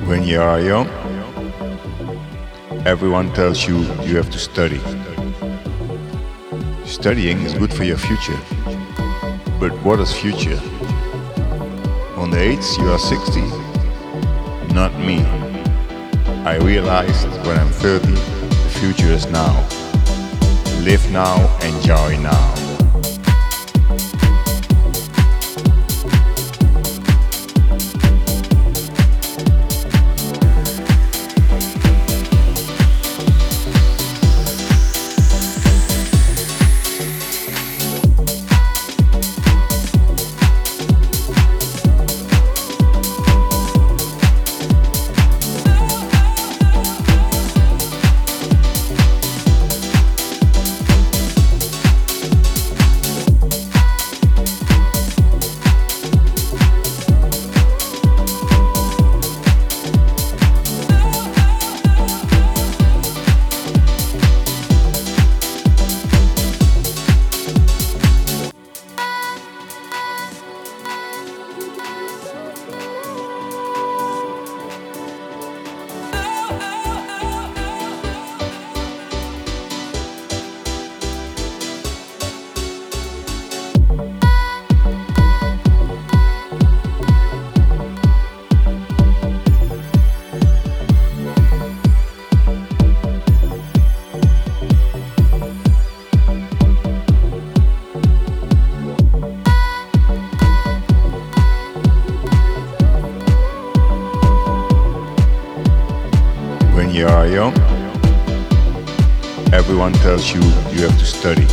When you are young, everyone tells you you have to study. Studying is good for your future. But what is future? On the age you are 60? Not me. I realized when I'm 30, the future is now. Live now, enjoy now. When you are young, everyone tells you you have to study.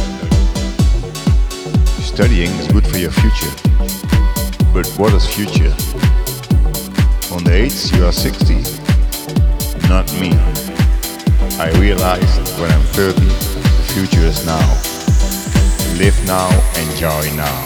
Studying is good for your future. But what is future? On the age you are 60? Not me. I realized when I'm 30, the future is now. Live now, enjoy now.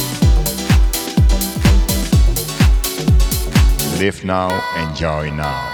Live now, enjoy now.